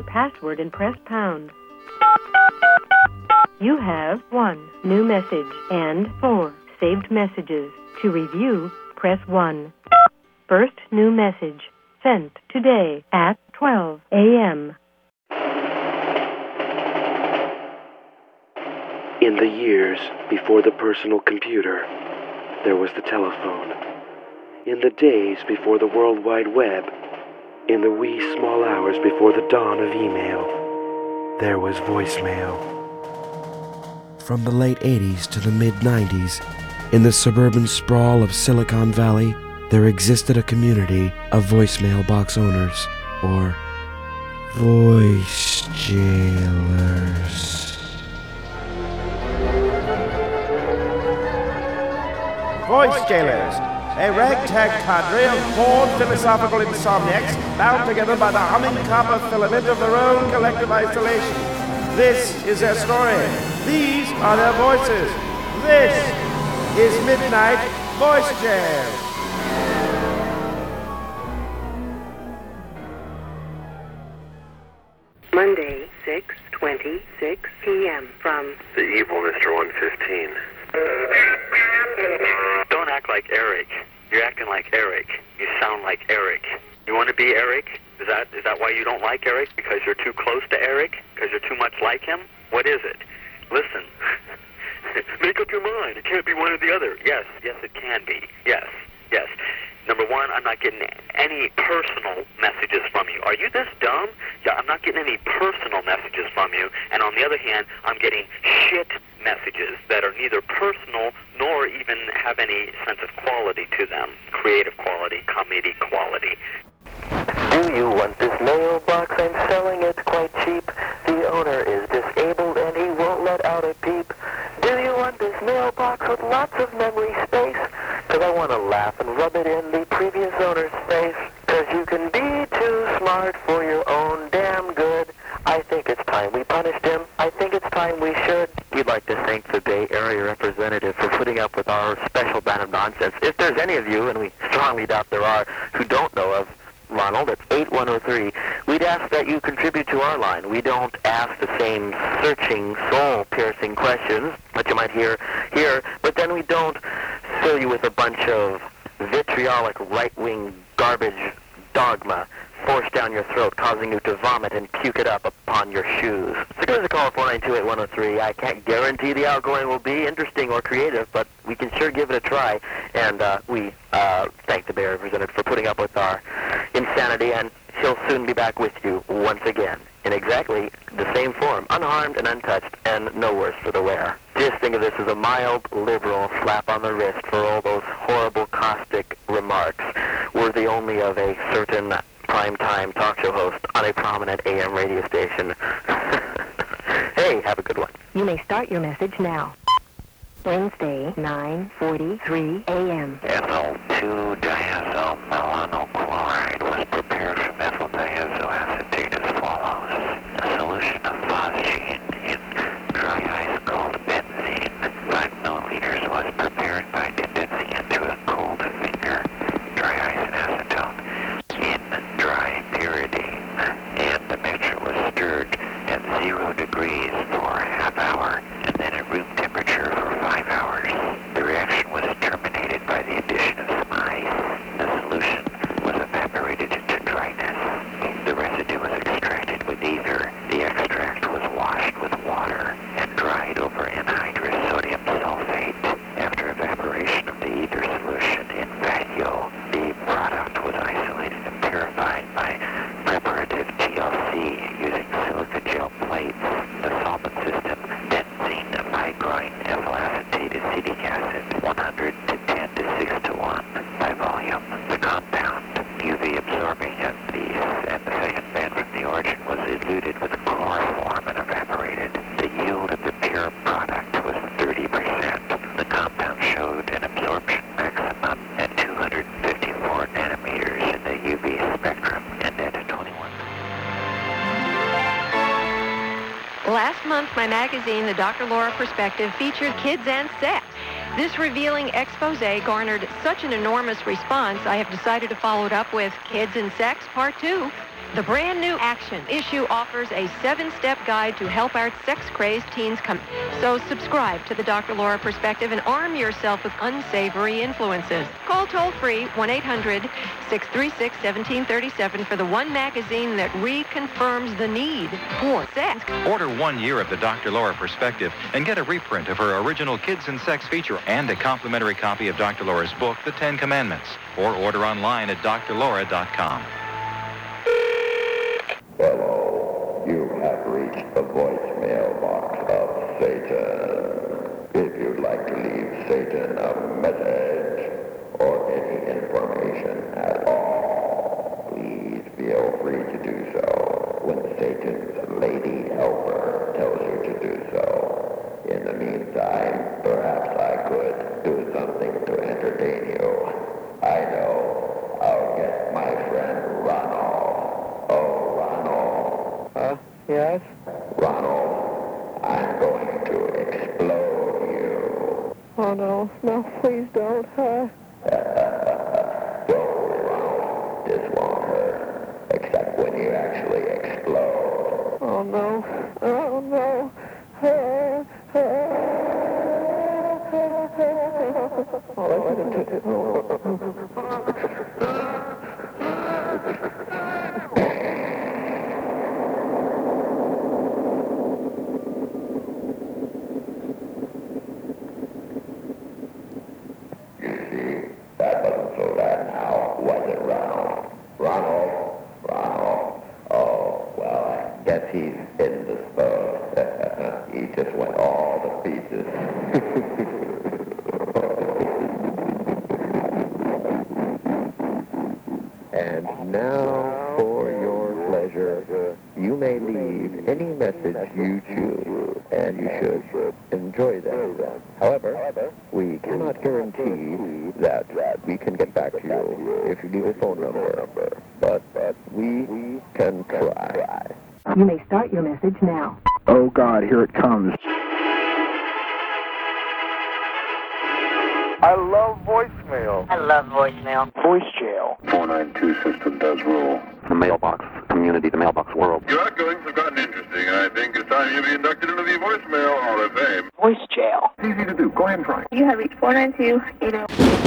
password and press pound. You have 1 new message and 4 saved messages. To review, press 1. First new message, sent today at 12 a.m. In the years before the personal computer, there was the telephone. In the days before the World Wide Web, in the wee small hours before the dawn of email, there was voicemail. From the late 80s to the mid-90s, in the suburban sprawl of Silicon Valley, there existed a community of voicemail box owners, or voice jailers. Voice Jailers, a ragtag cadre of bored philosophical insomniacs bound together by the humming copper filament of their own collective isolation. This is their story. These are their voices. This is Midnight Voice Jam. Monday, 6:26 p.m. from the evil Mr. 115. Don't act like Eric. You're acting like Eric. You sound like Eric. You want to be Eric? Is that why you don't like Eric? Because you're too close to Eric? Because you're too much like him? What is it? Listen. Make up your mind. It can't be one or the other. Yes, it can be. Yes. Number one, I'm not getting any personal messages from you. Are you this dumb? Yeah, I'm not getting any personal messages from you. And on the other hand, I'm getting shit messages that are neither personal nor even have any sense of quality to them. Creative quality, comedy quality. Do you want this mailbox? I'm selling it quite cheap. The owner is disabled and he won't let out a peep. Do you want this mailbox with lots of memory space? Cause I want to laugh and rub it in the previous owner's face. Cause you can be too smart for your own damn good. I think it's time we punished him. I think it's time we should. We'd like to thank the Bay Area representative for putting up with our special brand of nonsense. If there's any of you, and we strongly doubt there are, who don't know of Ronald, it's 8103. We'd ask that you contribute to our line. We don't ask the same searching, soul-piercing questions that you might hear here, but then we don't fill you with a bunch of vitriolic right-wing garbage dogma forced down your throat, causing you to vomit and puke it up upon your shoes. So give us a call at 492-8103. I can't guarantee the outgoing will be interesting or creative, but we can sure give it a try. And we thank the Bay Area representative for putting up with our insanity, and he'll soon be back with you once again in exactly the same form, unharmed and untouched, and no worse for the wear. Just think of this as a mild, liberal slap on the wrist for all those horrible, caustic remarks, worthy only of a certain prime-time talk show host on a prominent AM radio station. Hey, have a good one. You may start your message now. Wednesday, 9:43 a.m. Ethyl-2-diazyl melanochloride was prepared from ethyl diazoacetate as follows. A solution of phosgene in dry ice called benzene, 5 milliliters, was prepared by condensing it to a cold finger, dry ice and acetone, in dry pyridine, and the mixture was stirred at 0 degrees for a half hour, and then at room temperature for 5 hours. The reaction was terminated by the addition of some ice. The solution was evaporated into dryness. The residue was extracted with ether. The extract was washed with water and dried over anhydrous sodium sulfate. After evaporation of the ether solution in vacuo, the product was isolated and purified by preparative TLC using silica gel plates. The solvent system, benzene, pychrine, ethyl acetate, acetic acid, 100 to 10 to 6 to 1 by volume. The compound, UV absorbing at the second band from the origin, was eluted with chloroform and evaporated. The yield of the pure product was 30%. The compound showed an absorption maximum at 254 nanometers in the UV spectrum and at 21. Last month, my magazine, The Dr. Laura Perspective, featured kids and sex. This revealing expose garnered such an enormous response, I have decided to follow it up with Kids and Sex Part 2. The brand new Action issue offers a 7-step guide to help our sex-crazed teens come. So subscribe to the Dr. Laura Perspective and arm yourself with unsavory influences. Call toll-free 1-800-636-1737 for the one magazine that reconfirms the need for sex. Order 1 year of the Dr. Laura Perspective and get a reprint of her original Kids and Sex feature and a complimentary copy of Dr. Laura's book, The 10 Commandments. Or order online at drlaura.com. Hello, you have reached the voicemail box of Satan. If you'd like to leave Satan a message or any information at all, please feel free to do so when Satan's lady helper tells you to do so. In the meantime, perhaps I could do something to entertain you. I know. I'll get my friend Ronald. Oh, Ronald. Yes? Ronald, I'm going to explode you. Oh, no. No, please don't. Don't worry, Ronald. This won't hurt. Except when you actually explode. Oh, no. Oh, no. That wasn't so bad now, was it, Ronald? Ronald. Oh, well, I guess he's indisposed. He just went all to pieces. And now, for your pleasure, you may leave any message you choose, and you should enjoy them. However, we cannot guarantee that we can get back to you if you leave a phone number, but we can try. You may start your message now. Oh, God, here it comes. I love voicemail. I love voicemail. Voice jail. 492 system does rule. The mailbox community, the mailbox world. Your outgoings have gotten interesting. I think it's time you be inducted into the voicemail Hall of Fame. Voice jail. It's easy to do. Go ahead and try. You have reached 492.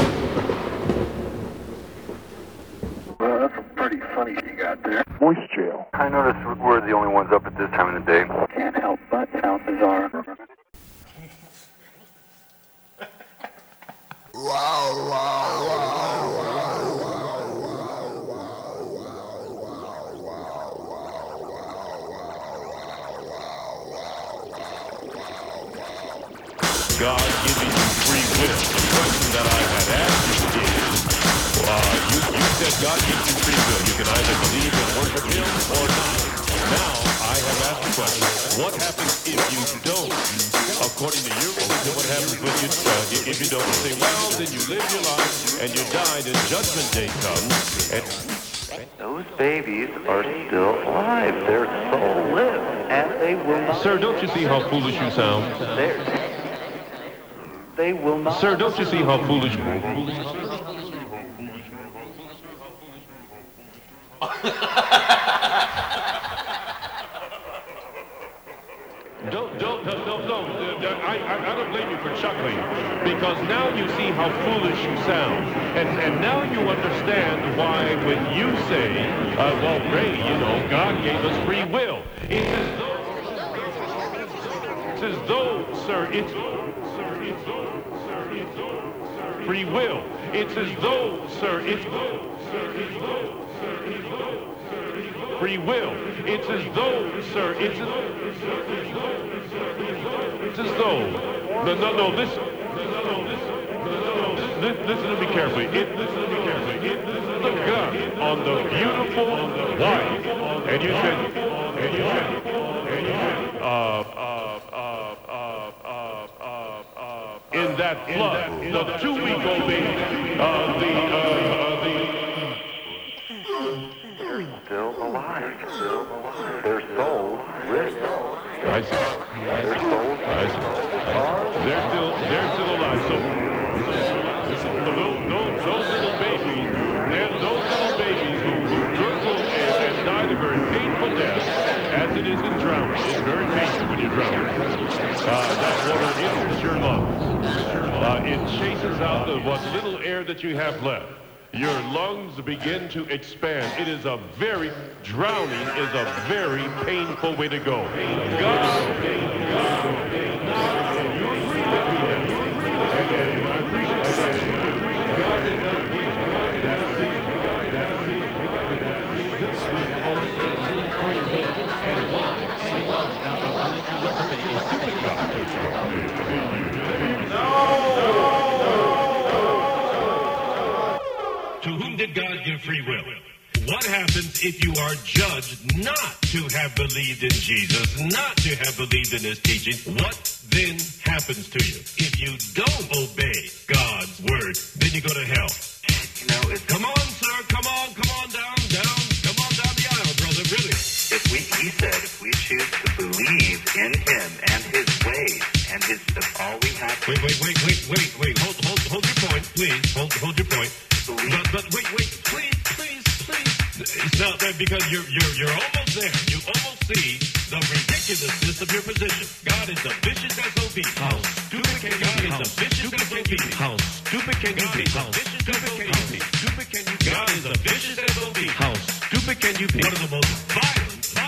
Well, that's a pretty funny you got there. Voice jail. I notice we're the only ones up at this time of the day. Can't help but sound bizarre. God giving you free will. The question that I had asked you is, you said God gives you free will. You can either believe and worship Him or not. Now, I have asked the question, what happens if you don't? According to your religion, what happens when if you don't? You say, well, then you live your life and you died and Judgment Day comes. And those babies are still alive. Their soul lives, and they will not... Sir, don't you see how foolish you sound? They will not... Sir, don't you see how foolish... I don't blame you for chuckling, because now you see how foolish you sound, and now you understand why when you say, well, Ray, God gave us free will. It's as though, sir, it's free will. It's as though, sir, it's free will. It's as though, sir, it's as though. No, listen to me carefully. Listen to me carefully. The gun on the beautiful wife, and you should, in that flood, the 2-week-old baby, They're still alive. Their souls live. I see. Their souls They're still alive. So those little babies who gurgled and died of drowning. It's very painful when you're drowning. That water enters your lungs. It chases out what little air that you have left. Your lungs begin to expand. Drowning is a very painful way to go. To whom did God give free will? What happens if you are judged not to have believed in Jesus, not to have believed in his teaching? What then happens to you? If you don't obey God's word, then you go to hell. Come on, sir, come on down the aisle, brother, really. He said if we choose to believe in him and his ways, and that's all we have to Wait. Hold your point, please. Hold your point. But wait, please. It's not that because you're almost there. You almost see the ridiculousness of your position. God is a vicious SOB. How stupid can you be? God is a vicious SOB. How stupid can you be? How stupid can you be? God is a vicious SOB. How stupid can you be? One of the most violent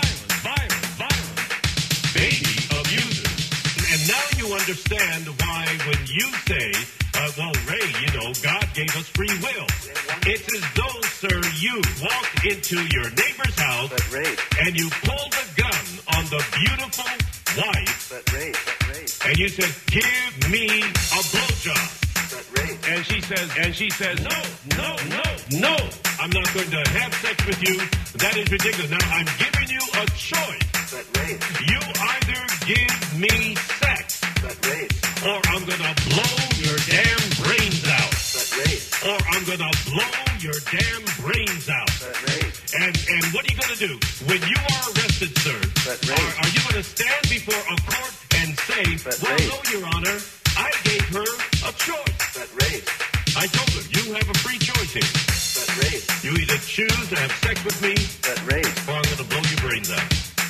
baby abusers. And now you understand why when you say, well, Ray, God gave us free will. It's as though, sir, you walked into your neighbor's house and you pulled a gun on the beautiful wife and you said, give me a blowjob. And she says, no, I'm not going to have sex with you. That is ridiculous. Now, I'm giving you a choice. You either give me sex, or I'm going to blow your damn brains out. Or I'm going to blow your damn brains out. And what are you going to do? When you are arrested, sir, are you going to stand before a court and say, well, no, Your Honor, I gave her a choice. I told her, you have a free choice here. You either choose to have sex with me, or I'm going to blow your brains out.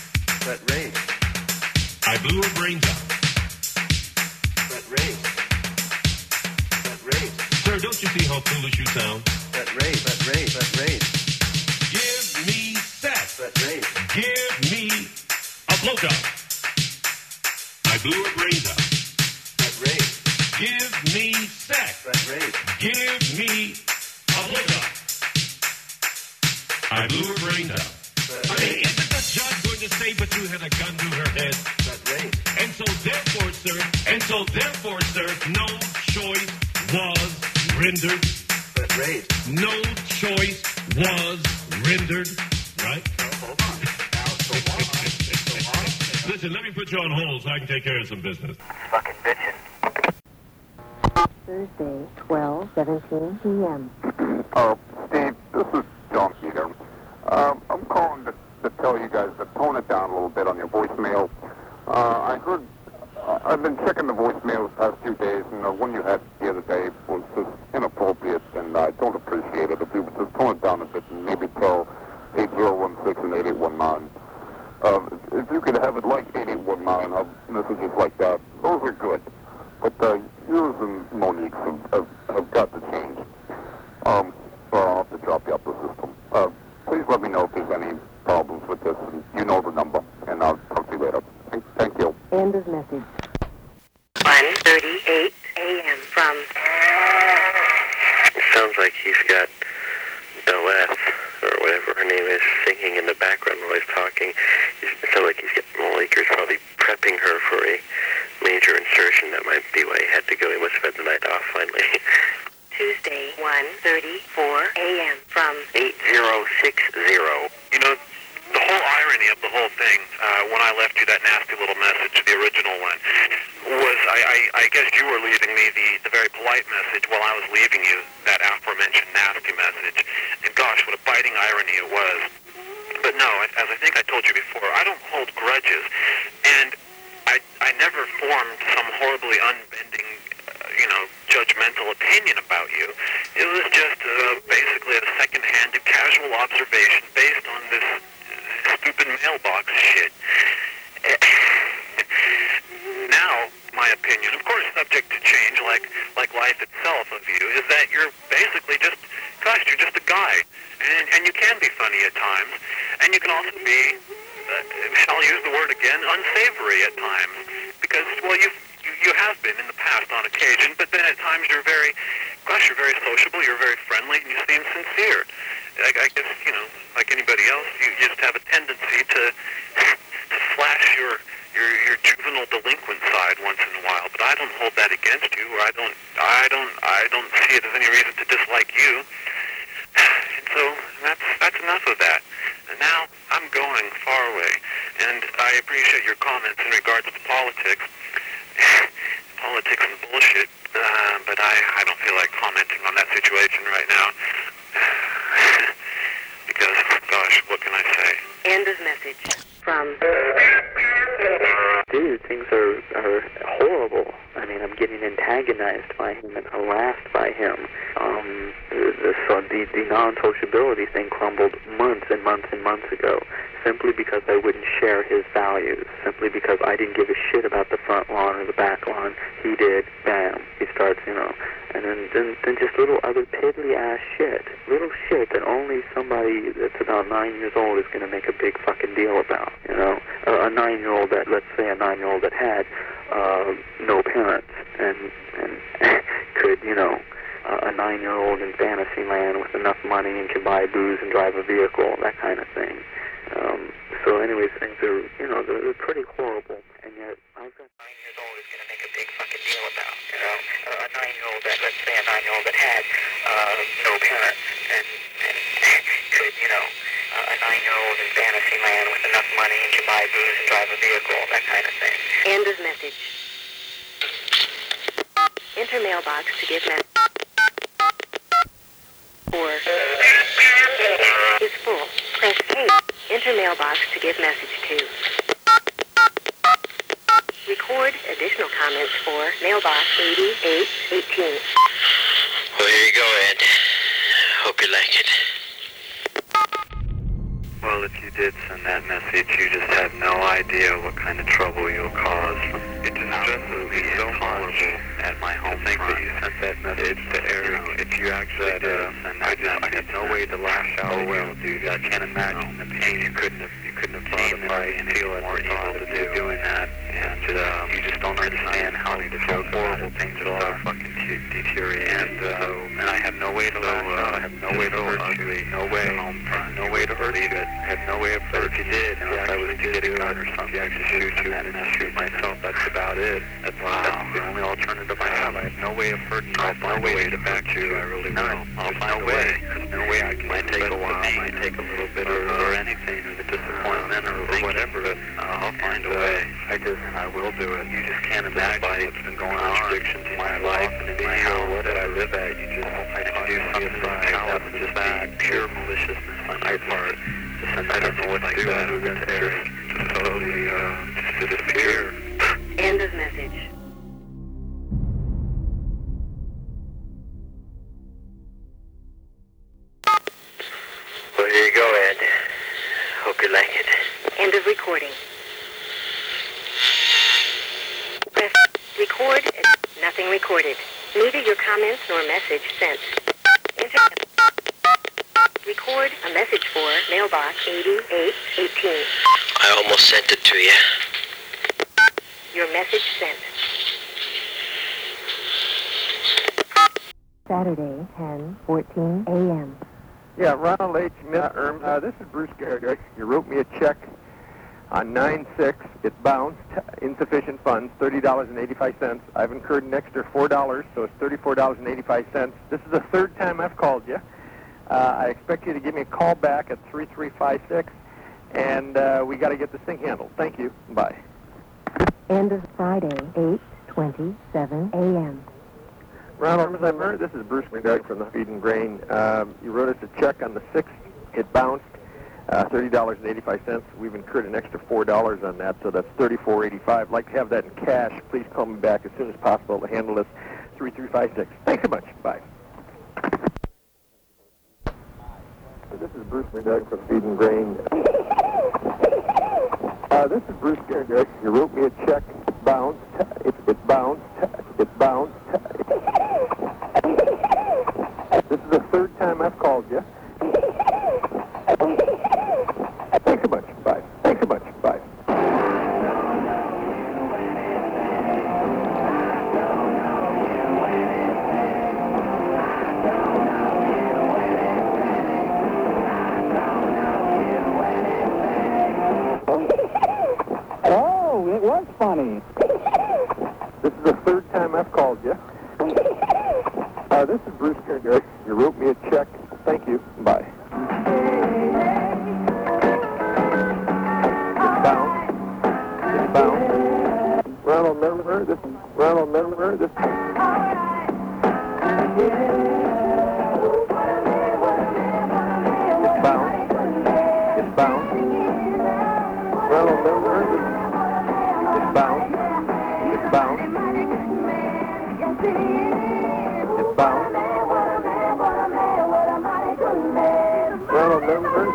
I blew her brains out. Sir, don't you see how foolish you sound? Give me sex. Give me a blowjob. I blew her brains out. Give me sex. Give me a blowjob. I blew her brains out. I mean, isn't the judge going to say, but you had a gun to her head? And so therefore, sir, no choice was rendered. No choice was rendered. Right? Hold on. Listen, let me put you on hold so I can take care of some business. fucking bitching. Thursday, 12:17 p.m. Steve, this is John here. I'm calling to tell you guys to tone it down a little bit on your voicemail. I've been checking the voicemail the past few days, and the one you had the other day was just inappropriate, and I don't appreciate it. If you would just tone it down a bit and maybe tell 8016 and 8819. If you could have it like 8819, messages like that, those are good. But yours and Monique's have got to change. So I'll have to drop you off the system. Please let me know if there's any problems with this. You know the number, and I'll talk to you later. Thank you. End of message. 1:38 a.m. from... It sounds like he's got Beth, or whatever her name is, singing in the background while he's talking. It sounds like he's getting Monique's probably prepping her for a major insertion. That might be why he had to go. He must have had the night off finally. Tuesday, 1:34 a.m. from... 8060. You know, the whole irony of the whole thing, when I left you that nasty little message, the original one, was I guess you were leaving me the very polite message while I was leaving you that aforementioned nasty message. And gosh, what a biting irony it was. But no, as I think I told you before, I don't hold grudges. And I never formed some horribly unbending, judgmental opinion about you. It was just basically a second-hand casual observation based on this stupid mailbox shit. change, like life itself of you, is that you're basically just, gosh, you're just a guy. And you can be funny at times. And you can also be, I'll use the word again, unsavory at times. Because, well, you have been in the past on occasion, but then at times you're very sociable, you're very friendly, and you seem sincere. I guess, like anybody else, you just have a tendency to flash your juvenile delinquent side once in a while, but I don't hold that against you, or I don't see it as any reason to dislike you. And so that's enough of that. And now I'm going far away, and I appreciate your comments in regards to politics. Politics and bullshit, but I don't feel like commenting on that situation right now. Because, gosh, what can I say? End of message from... Dude, things are horrible. I mean, I'm getting antagonized by him and harassed by him. The non-sociability thing crumbled months and months and months ago, simply because I wouldn't share his values, simply because I didn't give a shit about the front lawn or the back lawn. He did. Bam. He starts, and then just little other piddly-ass shit. Little shit that only somebody that's about 9 years old is going to make a big fucking deal about, A 9-year-old that, let's say a 9-year-old that had no parents and could, a 9-year-old in fantasy land with enough money and can buy booze and drive a vehicle, that kind of thing. So anyways, things are, they're pretty horrible, and yet I've got 9 years old is going to make a big fucking deal about, a 9-year-old that, let's say a 9-year-old that had no parents and could, a 9-year-old in fantasy land with enough money and can buy booze and drive a vehicle, that kind of thing. End of message. Enter mailbox to give message. 4 is full. Press 8. Enter mailbox to give message 2. Record additional comments for mailbox 8818. Well, here you go, Ed. Hope you like it. Well, if you did send that message, you just have no idea what kind of trouble you'll cause. It distresses me so much at my home front that you sent that message to Eric. If you actually did send that message, I have no way to lash out. Oh well, dude, I can't imagine the pain. You couldn't have thought of right and feel more evil to do doing that. And you just don't understand how horrible things are fucking deteriorating. And I have no way to lash out. I have no way to hurt you. No way to hurt you. I have no way of hurt. If you did, if I was to get a gun or something, I could shoot you and then shoot myself. That's about it. That's the only alternative I have. I have no way of hurting you. I have no way to back you. I really will. I'll find a way. There's no way I can. Might take a while. Might take a little bit or anything, or the disappointment or whatever. But I'll find a way. I will do it. You just can't imagine what's been going on. Restrictions in my life and in my house. What did I live at? You just do something that was just bad, pure maliciousness on my part. I don't know what to do. That's Eric. Just totally just disappear. End of message. Well, here you go, Ed. Hope you like it. End of recording. Press record. Nothing recorded. Neither your comments nor message sent. Enter. Record a message for mailbox 8818. I almost sent it to you. Your message sent. Saturday, 10:14 a.m. Yeah, Ronald H. Erms. This is Bruce Garrett. You wrote me a check on 9/6. It bounced. Insufficient funds, $30.85. I've incurred an extra $4, so it's $34.85. This is the third time I've called you. I expect you to give me a call back at 3356, and we got to get this thing handled. Thank you. Bye. End of Friday, 8:27 a.m. Ronald Zimmer, this is Bruce McDoug from the Feed and Grain. You wrote us a check on the 6th. It bounced, $30.85. We've incurred an extra $4 on that, so that's $34.85. I'd like to have that in cash. Please call me back as soon as possible to handle this. 3356. Thanks so much. Bye. This is Bruce McDoug from Feed and Grain. This is Bruce Garrett. You wrote me a check. It bounced. It bounced. That's funny. This is the third time I've called you. This is Bruce Kerr. You wrote me a check. Thank you. Bye. It's bound. It's bound. Ronald Miller. This is Ronald Miller. This. It's bound. It's bound. Ronald Miller. It's bound. It's bound. It's bound. Ronald Miller.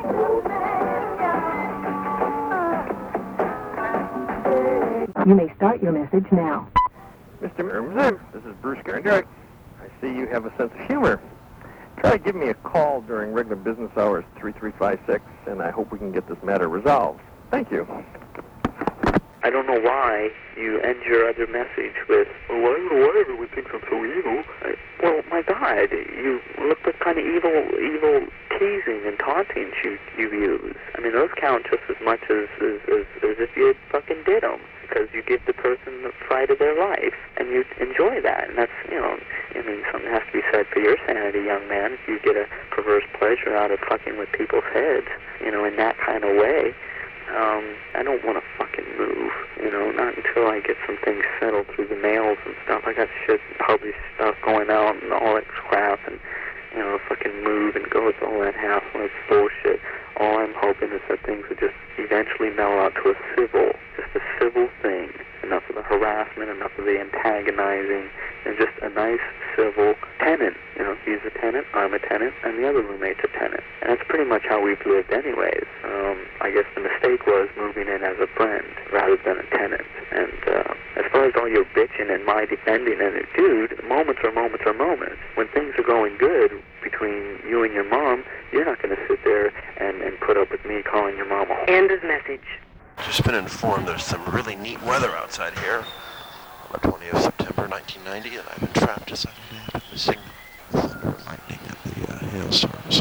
You may start your message now. Mr. Merms, this is Bruce Gerndorf. I see you have a sense of humor. Try to give me a call during regular business hours, 3356, and I hope we can get this matter resolved. Thank you. I don't know why you end your other message with, "Oh, why everyone thinks I'm so evil?" Well, my God, you look what kind of evil teasing and taunting you use. I mean, those count just as much as if you fucking did them, because you give the person the fright of their life, and you enjoy that. And that's, I mean, something has to be said for your sanity, young man, if you get a perverse pleasure out of fucking with people's heads, in that kind of way. I don't want to fucking move, not until I get some things settled through the mails and stuff. I got shit, published stuff going out and all that crap, and, fucking move and go with all that hassle. It's bullshit. All I'm hoping is that things would just eventually mellow out to just a civil thing. Enough of the harassment, enough of the antagonizing, and just a nice civil tenant. He's a tenant, I'm a tenant, and the other roommate's a tenant. And that's pretty much how we've lived anyways. I guess the mistake was moving in as a friend rather than a tenant. And as far as all your bitching and my defending, and dude, moments are moments are moments. When things are going good between you and your mom, you're not going to sit there and put up with me calling your mom a whore. End of message. Just been informed there's some really neat weather outside here on the 20th of September, 1990, and I've been trapped as I've been missing thunder and lightning and the hailstorms.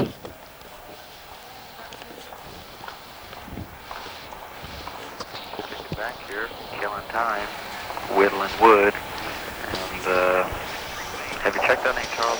Back here, killing time, whittling wood, and have you checked on any Charles?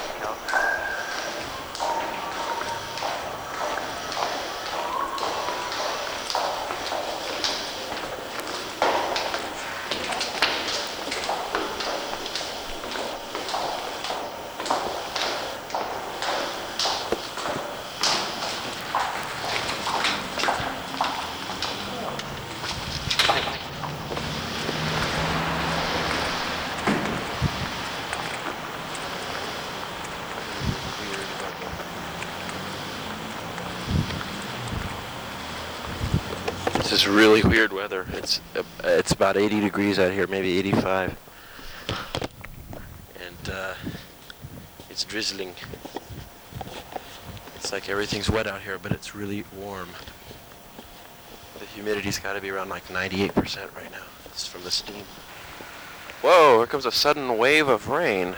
This is really weird weather. It's about 80 degrees out here, maybe 85. And it's drizzling. It's like everything's wet out here, but it's really warm. The humidity's got to be around like 98% right now. It's from the steam. Whoa, here comes a sudden wave of rain.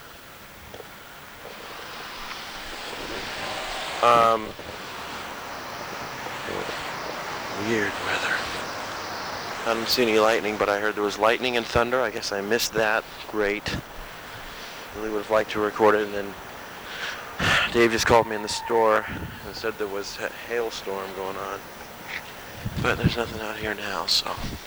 Weird weather. I didn't see any lightning, but I heard there was lightning and thunder. I guess I missed that. Great. Really would have liked to record it, and then Dave just called me in the store and said there was a hailstorm going on. But there's nothing out here now, so.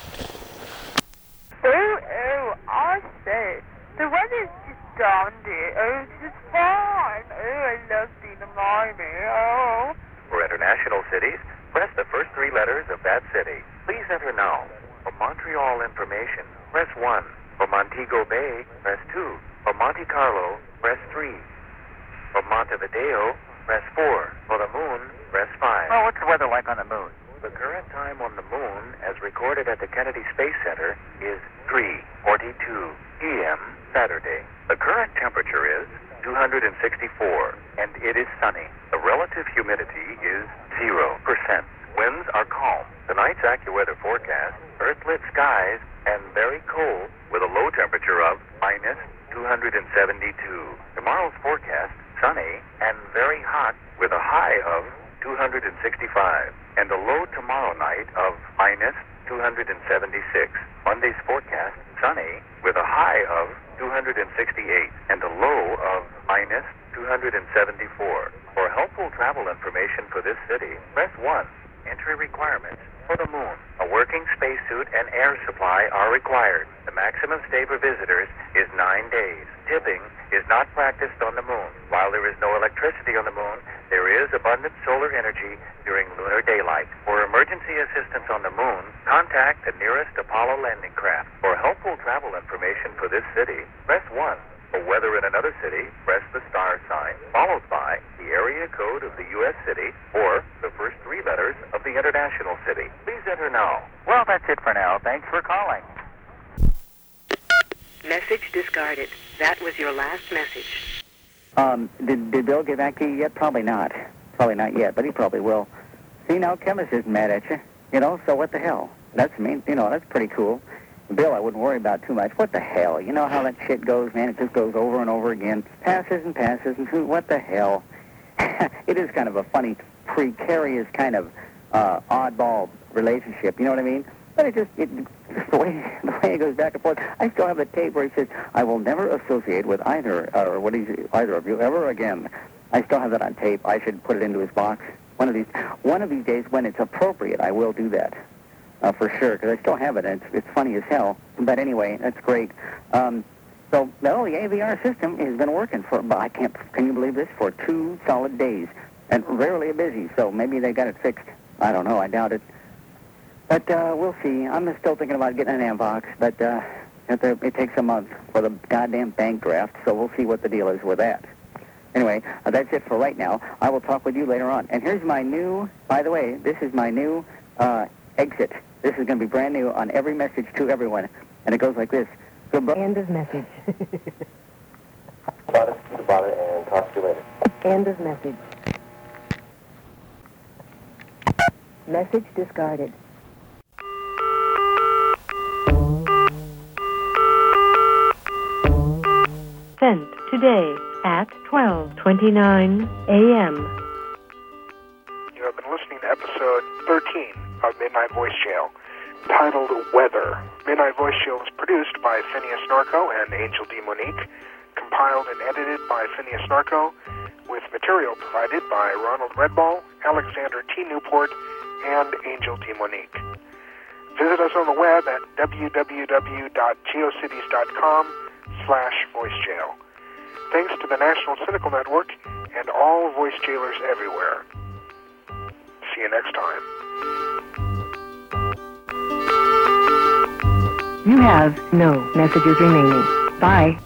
I say, the weather's just dandy. It's just fine. I love being a Miami. For international cities, press the first three letters of that city. Please enter now. For Montreal information, press 1. For Montego Bay, press 2. For Monte Carlo, press 3. For Montevideo, press 4. For the moon, press 5. Well, what's the weather like on the moon? The current time on the moon, as recorded at the Kennedy Space Center, is 3:42 p.m. Saturday. The current temperature is 264, and it is sunny. The relative humidity is 0%. Winds are calm. Tonight's AccuWeather forecast, earth-lit skies and very cold with a low temperature of minus 272. Tomorrow's forecast, sunny and very hot with a high of 265 and a low tomorrow night of minus 276. Monday's forecast, sunny, with a high of 268 and a low of minus 274. For helpful travel information for this city, press 1. Entry requirements. For the moon, a working spacesuit and air supply are required. The maximum stay for visitors is 9 days. Tipping is not practiced on the moon. While there is no electricity on the moon, there is abundant solar energy during lunar daylight. For emergency assistance on the moon, contact the nearest Apollo landing craft. For helpful travel information for this city, press 1. For weather in another city, press the star sign, followed by the area code of the U.S. city or the first 3 letters of the international city. Please enter now. Well, that's it for now. Thanks for calling. Message discarded. That was your last message. Did Bill get back to you yet? Probably not. Probably not yet, but he probably will. See, now Chemist isn't mad at you. You know, so what the hell? That's that's pretty cool. Bill, I wouldn't worry about too much. What the hell? You know how that shit goes, man? It just goes over and over again. Passes and what the hell? It is kind of a funny, precarious kind of oddball relationship. You know what I mean? But the way it goes back and forth. I still have the tape where he says, "I will never associate with either of you ever again." I still have that on tape. I should put it into his box. One of these days, when it's appropriate, I will do that. For sure, because I still have it, and it's funny as hell. But anyway, that's great. So, the AVR system has been working can you believe this, for 2 solid days, and rarely busy, so maybe they got it fixed. I don't know, I doubt it. But we'll see. I'm still thinking about getting an Amvox, but it takes a month for the goddamn bank draft, so we'll see what the deal is with that. Anyway, that's it for right now. I will talk with you later on. And here's my new, by the way, this is my new exit. This is going to be brand new on every message to everyone. And it goes like this. Goodbye. End of message. Goodbye, and talk to you later. End of message. Message discarded. Sent today at 12:29 a.m. You have been listening to episode 13 of Midnight Voice Jail, titled Weather. Midnight Voice Jail is produced by Phineas Narco and Angel D. Monique, compiled and edited by Phineas Narco, with material provided by Ronald Redball, Alexander T. Newport, and Angel D. Monique. Visit us on the web at www.geocities.com/voicejail. Thanks to the National Cynical Network and all voice jailers everywhere. See you next time. You have no messages remaining. Bye.